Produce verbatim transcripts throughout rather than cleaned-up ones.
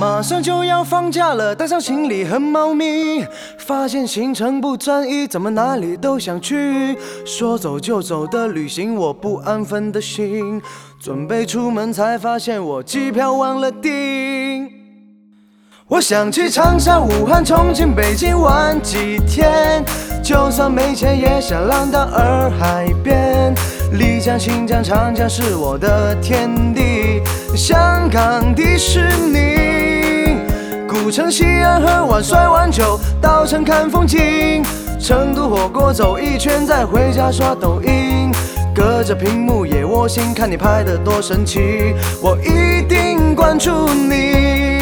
马上就要放假了，带上行李和猫咪，发现行程不专一，怎么哪里都想去。说走就走的旅行，我不安分的心，准备出门才发现我机票忘了订。我想去长沙、武汉、重庆、北京玩几天，就算没钱也想浪到洱海边。丽江、新疆、长江是我的天地，香港迪士尼，古城西安和玩摔碗酒，稻城看风景，成都火锅走一圈再回家刷抖音。隔着屏幕也窝心，看你拍得多神奇，我一定关注你。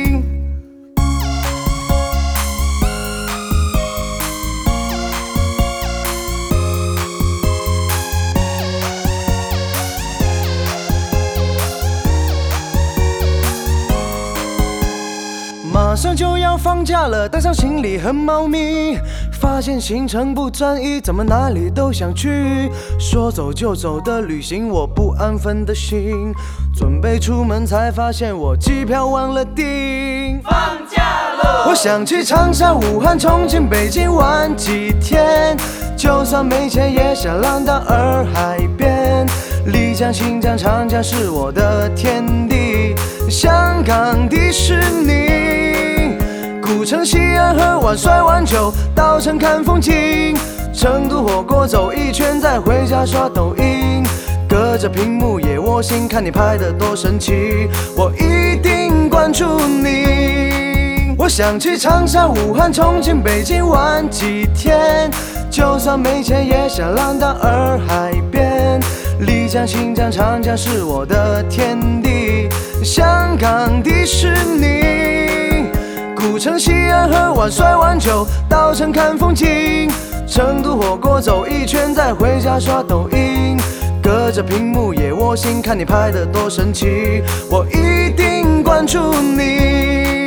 马上就要放假了，带上行李和猫咪，发现行程不专一，怎么哪里都想去。说走就走的旅行，我不安分的心，准备出门才发现我机票忘了订。 放假了， 我想去长沙、武汉、重庆、北京玩几天，就算没钱也想浪到洱海边。丽江、新疆、长江是我的天地，香港迪士尼，古城西安和玩摔碗酒，稻城看风景，成都火锅走一圈再回家刷抖音。隔着屏幕也窝心，看你拍得多神奇，我一定关注你。我想去长沙、武汉、重庆、北京玩几天，就算没钱也想浪到洱海边。丽江、新疆、长江是我的天地，香港迪士尼，古城西安和玩摔碗酒，稻城看风景，成都火锅走一圈再回家刷抖音。隔着屏幕也窝心，看你拍得多神奇，我一定关注你。